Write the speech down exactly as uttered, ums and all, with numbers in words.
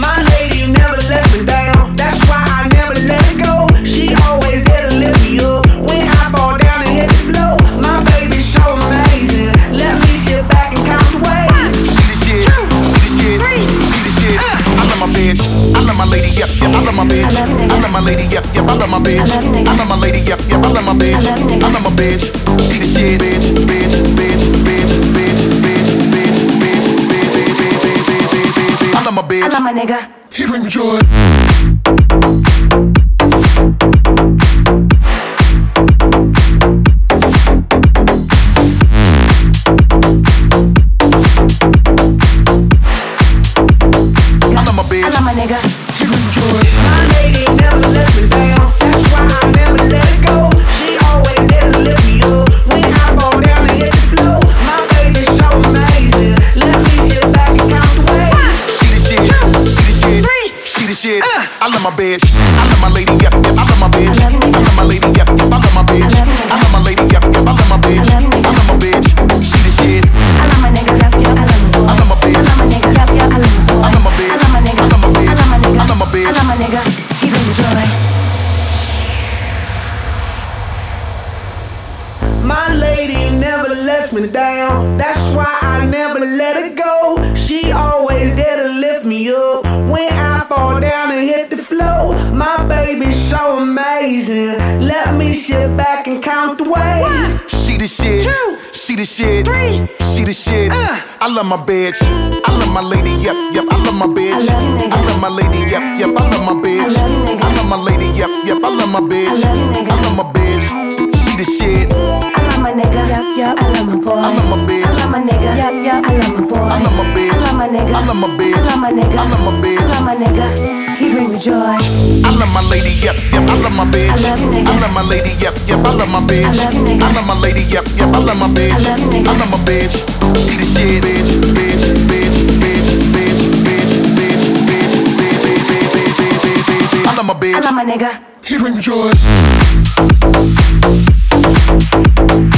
My lady never let me down. That's why I never let it go. She always there to lift me up when I fall down and hit the floor. My baby's so amazing. Let me sit back and count the ways. She the shit, she the shit, she the shit. I love my bitch, I love my lady, yep, yep. I love my bitch, I love my lady, yep, yep. I love my bitch, I love my lady, yep, yep. I love my bitch, I love my bitch. She the shit, bitch, bitch, bitch, bitch, bitch, bitch, bitch, bitch, bitch, bitch, bitch, bitch, bitch, bitch. I love my bitch, I love my nigga. He bring me joy. I love my bitch, I love my lady, yep, yep. I love my bitch, I love my lady, yep, yep. I love my bitch, I love my lady, yep, yep. I love my bitch, I love my bitch. She the shit. I love my nigga, yep, yep. I love my boy. I love my bitch, I love my nigga, yep, yep. I love my boy. I love my bitch, I love my nigga, I love my bitch, I love my bitch, I love my nigga. He bring me joy. My lady never lets me down. That's why I never let her go. She always there to lift me up when I fall down and hit the floor. My baby's so amazing. Let me sit back and count the ways. She the shit, Two, she the shit, three, she the shit. uh, I love my bitch, I love my lady, yep, yep. I love my bitch, I love nigga. I love my lady, yep, yep. I love my bitch, I love nigga. I love my lady, yep, yep. I love my bitch, I love nigga. I love my bitch. She the shit. I love my nigga, yep, yep. I love my boy. I love my bitch, I love my nigga, yep, yep. I love my boy. I love my bitch, I love my nigga, I love my bitch, I love my nigga, I love my bitch, I love my nigga. He bring me joy. I love my lady, yep, yep. I love my bitch, I love nigga. I love my lady, yep, yep. I love my bitch, I love nigga. I love my lady, yep, yep. I love my bitch, I love nigga. I love my bitch. She the shit, bitch, bitch, bitch, bitch, bitch, bitch, bitch, bitch, bitch, bitch, bitch, bitch, bitch, bitch. I love my bitch, I love my nigga. He bring me joy.